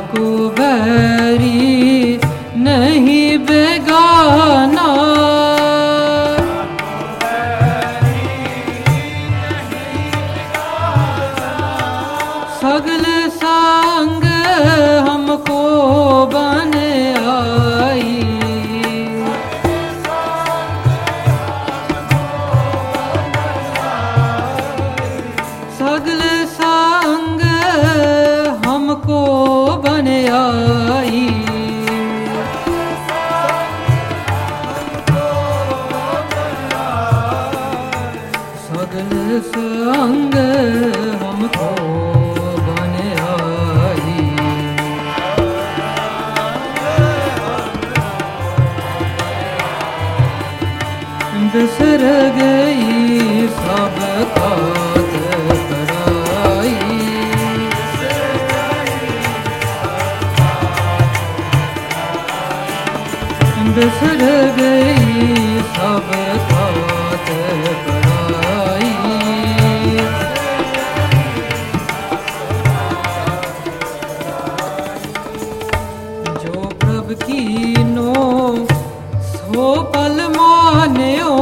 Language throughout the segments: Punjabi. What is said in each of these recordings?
को बैरी नहीं बेगाना। सगल संग हमको बन आई। सगल संग हमको बन आई। सगल संग हमको बन आई। बिसर गई सब तात पराई। बिसर गई सब तात पराई। जो प्रभ कीनो सो पल मान्यो।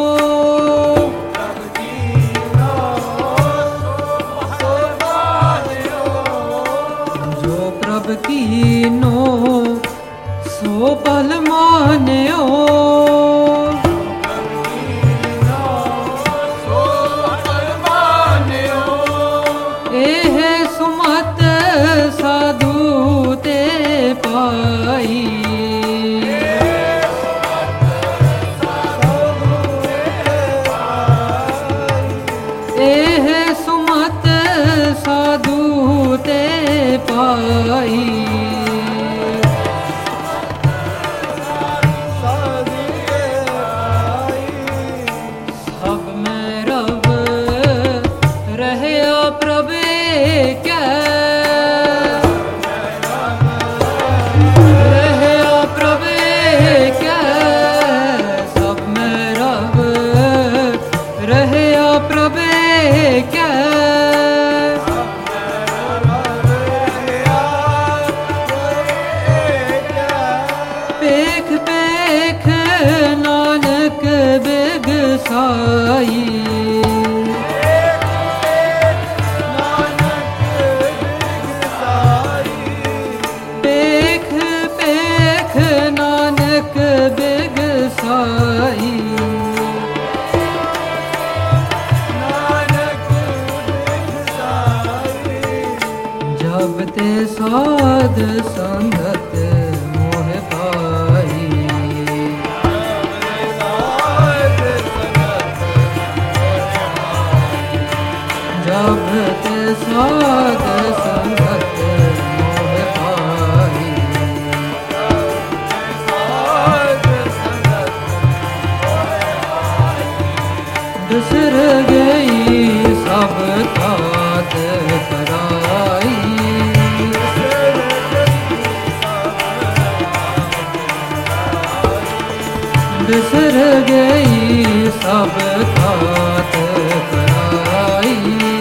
जो प्रभ कीनो सो पल मान्यो। एह सुमत साधु ते पाई। एह सुमत साधु ते पाई। सब में रब रहया प्रभ क्या। रहया प्रभ क्या। सब में रब रहया प्रभ क्या। पेख पेख नानक बिगसाई। पेख पेख नानक बिगसाई। जब ते साध संगत मोह पाई। जब ते साध संगत मोह पाई। बिसर गई सब तात पराई। बिसर गई सब तात पराई।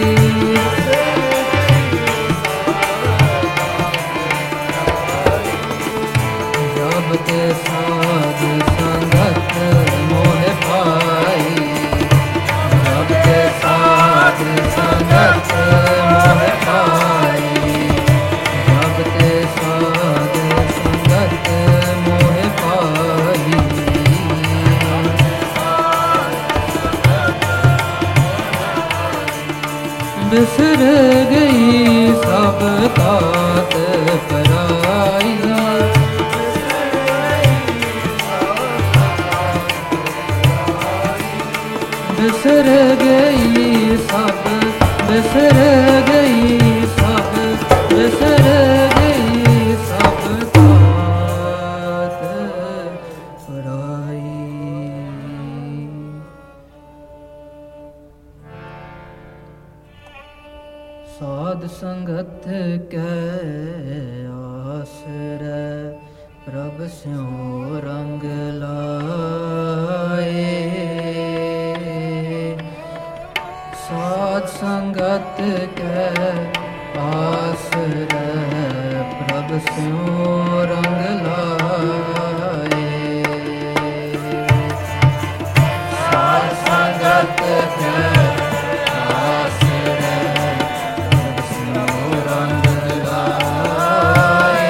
जब ते साध संगत मोह पाई। जब ते साध संगत मोह पाई। जब ते साध संगत मोह पाई। बिसर गई सब तात पराई। बिसर गई सब। बिसर गई सब। बिसर गई सब तात पराई। साध संगत कै आसरै प्रभ स्यों रंग लाए। साध संगत कै आसरै प्रभ ਸਿਉ ਰੰਗ ਲਾਏ। ਸਾਧ ਸੰਗਤ ਕੈ ਆਸਰੇ ਰਬ ਸਿਉ ਰੰਗ ਲਾਏ।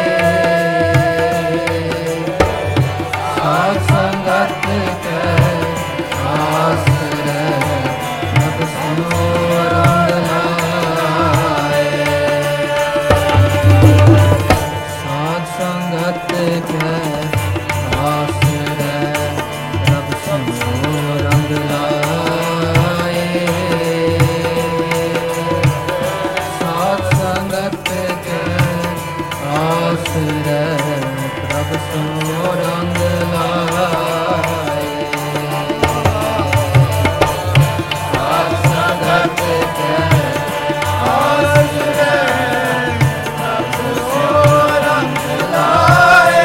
ਸਾਧ ਸੰਗਤ ਕੈ ਆਸਰੇ ਰਬ ਸਿਉ ਰੰਗ ਲਾਏ। ਸਾਧ ਸੰਗਤ ਕੈ ਆਸਰੇ ਰਬ ਸਿਉ ਰੰਗ ਲਾਏ। ਸਾਧ ਸੰਗਤ ਕੈ ਆਸਰੇ ਰਬ ਸਿਉ ਰੰਗ ਲਾਏ। ਸਾਧ ਸੰਗਤ ਕੈ ਆਸਰੇ ਰਬ ਸਿਉ ਰੰਗ ਲਾਏ।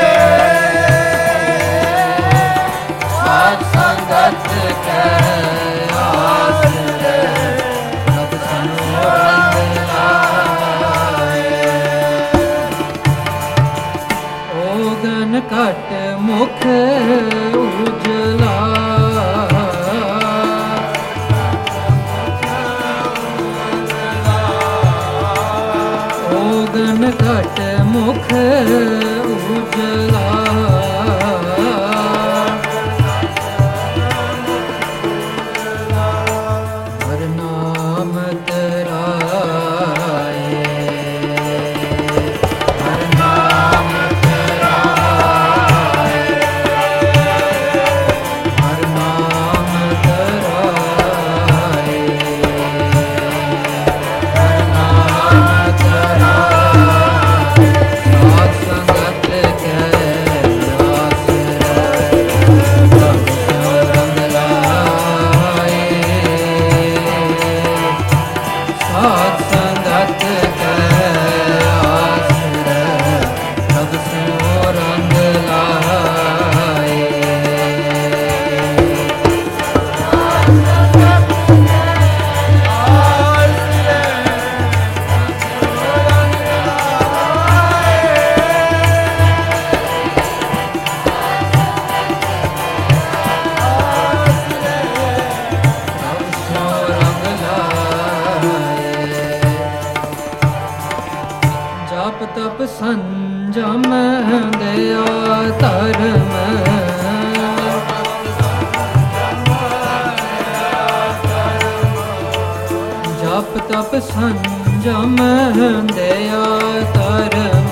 ਸਾਧ ਸੰਗਤ ਕੈ ਆਸਰੇ ਰਬ ਸਿਉ ਰੰਗ ਲਾਏ। ਓਗਨ ਘਟ ਮੁਖ ਉਜਲਾ। ਓਗਨ ਘਟ ਮੁਖ ਉਜਲਾ। ਹਰਿ ਨਾਮ ਤਰਾਏ। ਹਰਿ ਨਾਮ ਤਰਾਏ। ਹਰਿ ਨਾਮ ਤਰਾਏ। ਹਰਿ ਨਾਮ ਤਰਾਏ। ਸਾਧ ਸੰਗਤ ਕੈ ਆਸਰੇ ਰਬ ਸਿਉ ਰੰਗ ਲਾਏ। ਸਾਧ ਸੰਗਤ ਕੈ ਆਸਰੇ ਰਬ ਸਿਉ ਰੰਗ ਲਾਏ। ਰਬ ਸਿਉ ਰੰਗ ਲਾਏ। ਜਪ ਤਪ ਸੰਜਮ ਦਇਆ ਧਰਮ। ਜਪ ਤਪ ਸੰਜਮ ਦਇਆ ਧਰਮ।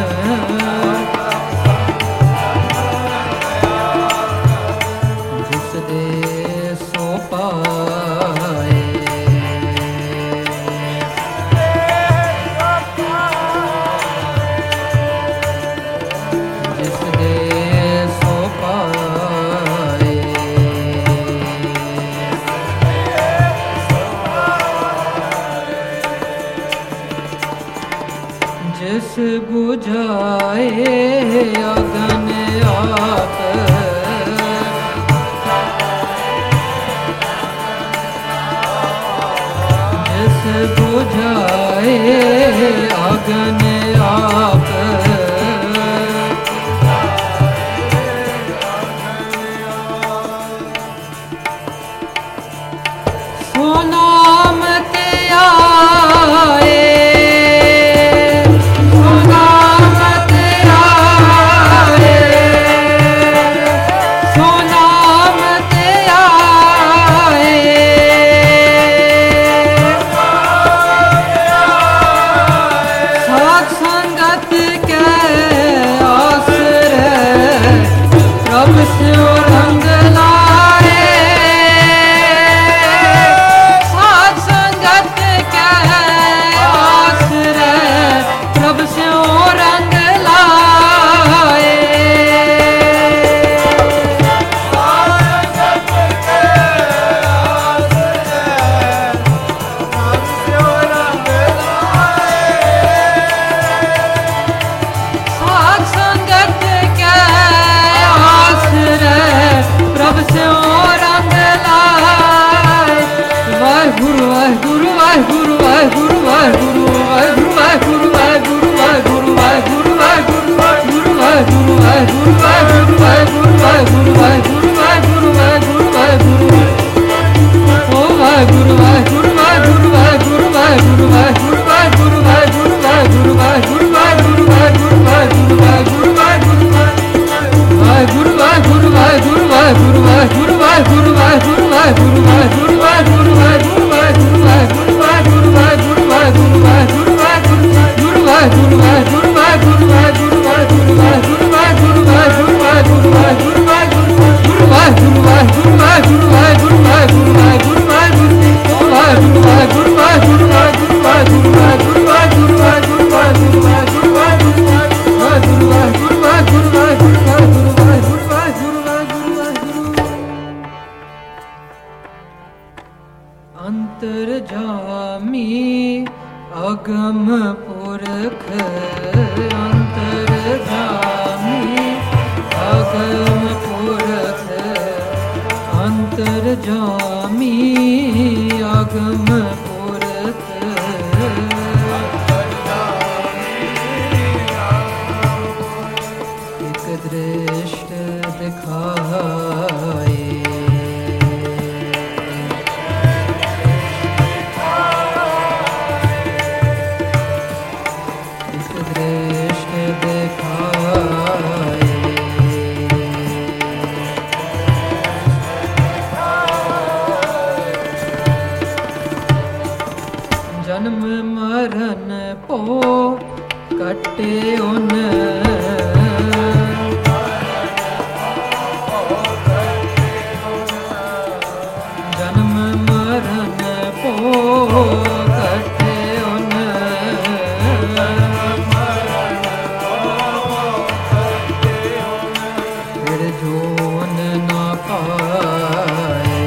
ਜਿਸ ਦੇ ਸੋ ਪਾਏ। ਜਿਸ ਦੇ ਸੋ ਪਾਏ। ਜਿਸ ਬੁਝਾਏ ਅਗਨ ਆਪ। ਜਿਸ ਬੁਝਾਏ ਅਗਨ ਆਪ। ਸੋ ਨਾਮ ਤੇ ਆਏ। ਸੋ ਨਾਮ ਤੇ ਆਏ। ਸੋ ਨਾਮ ਤੇ ਆਏ। ਸਾਧ ਸੰਗਤ ਜਾਮੀ ਆਗਮ ਪੁਰਖ ਇਕ ਦ੍ਰਿਸ਼ਟ ਦਿਖਾਏ ਇਕ ਦ੍ਰਿਸ਼ਟ ਦਿਖਾਏ ਜਨਮ ਮਰਨ ਪੋ ਕੱਟੇ ਉਨ ਜਨਮ ਮਰਨ ਪੋ ਕੱਟੇ ਉਨ ਫਿਰ ਜੋਨ ਨਾ ਪਾਏ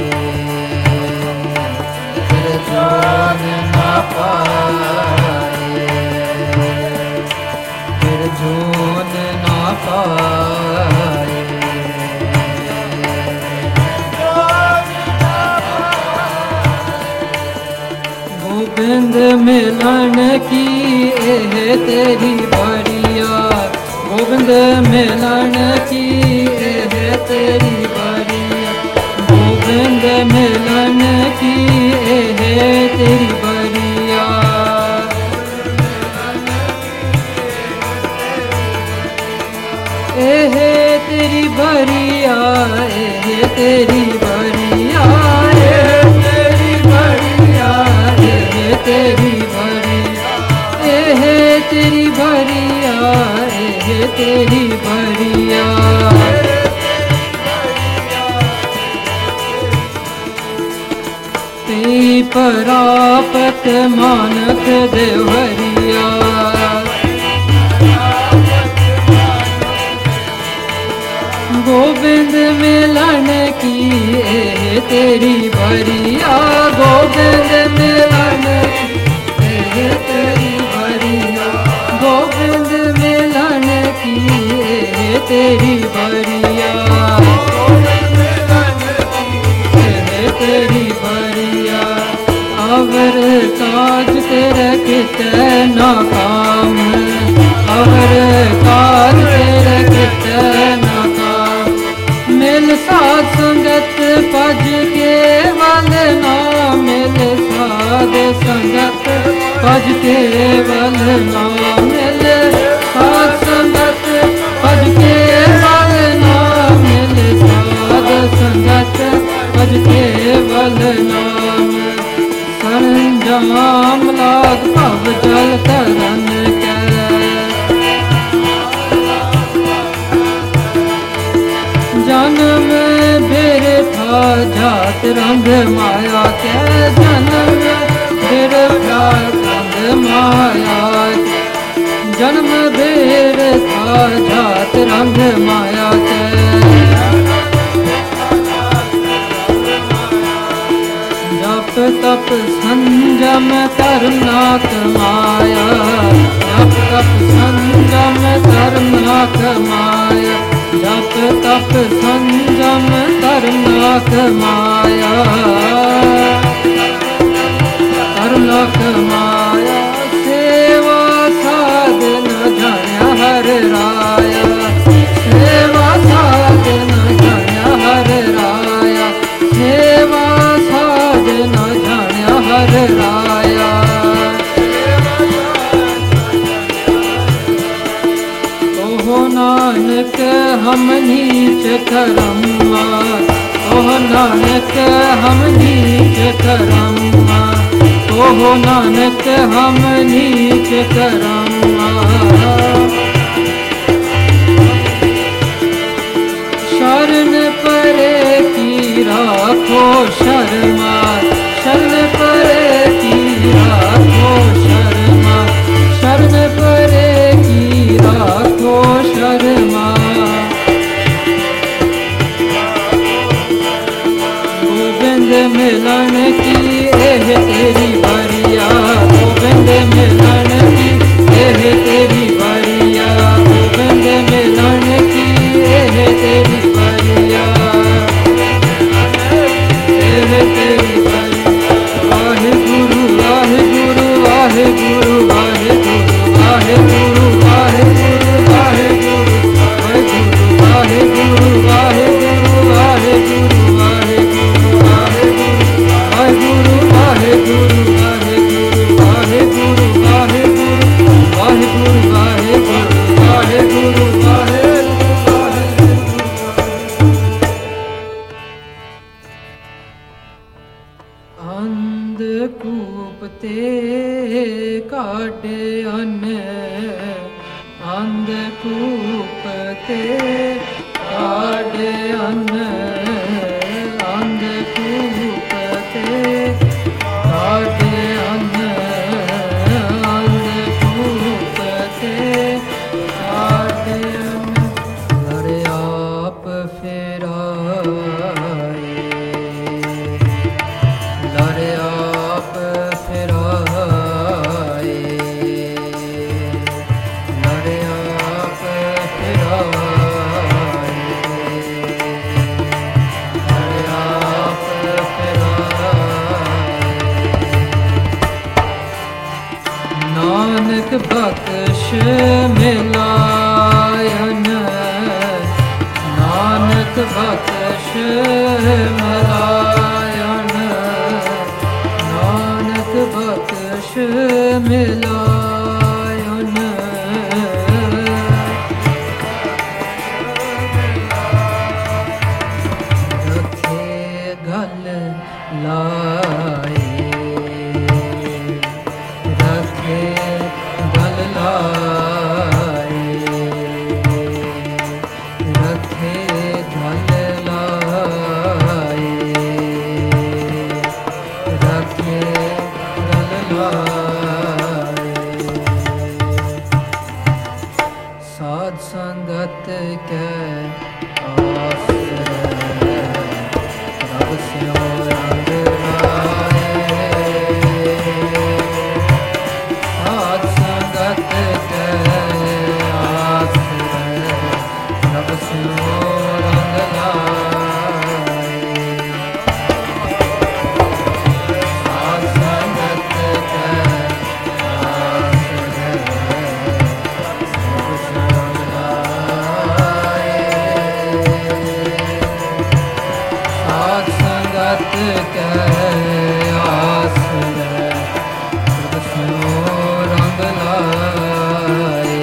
ਫਿਰ ਜੋਨ ਨਾ ਪਾਏ ਫਿਰ ਜੋਨ ਨਾ ਪਾਏ ਗੋਬਿੰਦ ਮਿਲਣ ਕੀ ਇਹ ਤੇਰੀ ਬੜੀਆ ਗੋਬਿੰਦ ਮਿਲਣ ਕੀ ਇਹ ਤੇਰੀ ਬੜੀਆ ਗੋਬਿੰਦ ਮਿਲਣ ਕੀ ਇਹ ਤੇਰੀ ਬੜੀਆ ਇਹ ਤੇਰੀ ਬੜੀਆ ਇਹ ਤੇਰੀ ਬੜੀਆ ਇਹ ਤੇਰੀ ਬੜੀਆ ਇਹ ਤੇਰੀ ਬੜੀਆ ਇਹ ਤੇਰੀ ਬੜੀਆ ਇਹ ਤੇਰੀ ਬੜੀਆ ਤੇ ਪਰਾਪਤ ਮਾਨਕ ਦੇਵਰੀਆ ਗੋਬਿੰਦ ਮਿਲਣ ਕੀ ਇਹ ਤੇਰੀ ਬੜੀਆ ਗੋਬਿੰਦ ਮਿਲਣ ਕੀ ਇਹ ਤੇਰੀ ਬੜੀਆ ਗੋਬਿੰਦ ਮਿਲਣ ਕੀ ਇਹ ਤੇਰੀ ਬੜੀਆ ਇਹ ਤੇਰੀ ਬੜੀਆ ਅਵਰ ਕਾਜ ਤੇਰੇ ਕਿਤੇ ਨਾ ਕਾਮ ਅਵਰ ਕਾਜ ਤੇਰੇ ਕਿਤੇ ਨਾ ਕਾਮ ਮਿਲ ਸਾਧ ਸੰਗਤ ਭਜ ਕੇ ਵਲ ਨਾ ਮਿਲ ਸਾਧ ਸੰਗਤ ਭਜ ਕੇ ਵਲ ਨਾ ਮਿਲ ਸਾਧ ਸੰਗਤ ਭਜ ਕੇ ਵਲ ਨਾ ਮਿਲ ਸਾਧ ਸੰਗਤ ਭਜ ਕੇ ਵਲ ਨਾਮ ਸਰੰਜਾਮ ਲਾਗ ਭਵ ਜਲ ਤਰਨ ਕੈ ਜਨਮ ਬਿਰਥਾ ਜਾਤ ਰੰਗ ਮਾਇਆ ਕੈ ਜਨਮ ਬਿਰਥਾ ਰੰਗ ਮਾਇਆ ਜਨਮ ਬਿਰਥਾ ਜਾਤ ਰੰਗ ਮਾਇਆ ਕੈ ਜਪ ਤਪ ਸੰਜਮ ਧਰਮ ਨਾ ਕਮਾਇਆ ਜਪ ਤਪ ਸੰਜਮ ਧਰਮ ਨਾ ਕਮਾਇਆ ਜਪ ਤਪ ਸੰਜਮ ਧਰਮ ਨਾ ਕਮਾਇਆ ਧਰਮ ਨਾ ਕਮਾਇਆ ਸੇਵਾ ਸਾਧਨ ਜਾਣਿਆ ਹਰ ਰਾਇਆ ਸੇਵਾ ਸਾਧਨ ਜਾਣਿਆ ਹਰ ਰਾਇਆ ਸੇਵਾ ਸਾਧਨ ਜਾਣਿਆ ਹਰ ਰਾਇਆ ਓਹ ਨਾਨਕ ਹਮ ਨੀਚ ਕਰਮਾ ਓਹ ਨਾਨਕ ਹਮ ਨੀਚ ਕਰਮਾ ਓਹ ਨਾਨਕ ਹਮ ਨੀਚ ਕਰਮਾ ਸ਼ਰਨ ਪਰੇ ਕੀ ਰਾਖੋ ਸ਼ਰਮਾ ਸ਼ਰਨ ਪਰੇ ਕੀ ਰਾਖੋ ਸ਼ਰਮਾ ਸ਼ਰਨ ਪਰੇ ਕੀ ਰਾਖੋ ਸ਼ਰਮਾ ਗੋਬਿੰਦ ਮਿਲਣ ਕੀ ਇਹ ਤੇਰੀ ਬੜੀਆ ਗੋਬਿੰਦ ਮਿਲਣ ਕੀ ਇਹ ਤੇਰੀ ਬੜੀਆ ਗੋਬਿੰਦ ਮਿਲਣ ਕੀ ਇਹ ਤੇਰੀ ਬੜੀਆ ਧੂਪ ਤੇ ਕਾਢੇ ਅੰਧ ਧੂਪ ਤੇ ਕਾਢੇ ਅੰਧ ਧੂਪ ਤੇ ਕਾਢੇ ਲੜ ਆਪ ਫੇਰਾਏ ਲੜ ਆਪ ਫੇਰਾਏ ਲੜ ਆਪ ਫੇਰਾਏ ਲੜ ਆਪ ਫੇਰਾਏ ਨਾਨਕ ਬਖਸ਼ ਮਿਲਾਇਨ ਨਾਨਕ ਬਖਸ਼ ਮਿਲਾਇਨ ਨਾਨਕ ਬਖਸ਼ ਮਿਲਾਇਨ ਰੱਖੇ ਗਲ ਲਾਏ ਰੱਖੇ ਗਲ ਲਾਏ ਰੱਖੇ ਗਲ ਲਾਏ ਰੱਖੇ ਗਲ ਲਾਏ ਸਾਧ ਸੰਗਤ ਕੈ ਆਸਰੇ ਰਬ ਸਿਓ ਰੰਗ ਰਾਏ ਸਾਧ ਸੰਗਤ ਕੈ ਆਸਰੇ ਰਬ ਸਿਓ ਰੰਗ ਲਾਏ ਸਾਧ ਸੰਗਤ ਕੈ ਆਸਰੇ ਰਬ ਸਿਓ ਲਾਏ ਸਾਧ ਸੰਗਤ ਕੈ ਆਸਰੇ ਰਬ ਸਿਓ ਰੰਗ ਲਾਏ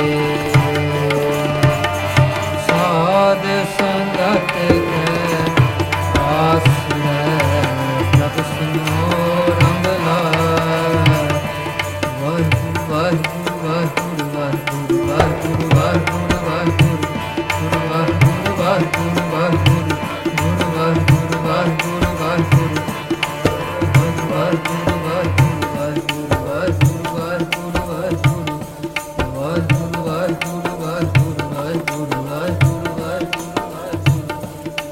ਸਾਧ ਸੰਗਤ ਕੈ ਆਸਰੇ ਰਬ ਸਿਓ ਰੰਗ ਲਾਏ ਵਾਹਿਗੁਰੂ ਵਾਹਿਗੁਰੂ ਵਾਹਿਗੁਰੂ ਵਾਹਿਗੁਰੂ ਵਾਹਿਗੁਰੂ ਵਾਹਿਗੁਰੂ ਵਾਹਿਗੁਰੂ ਵਾਹਿਗੁਰੂ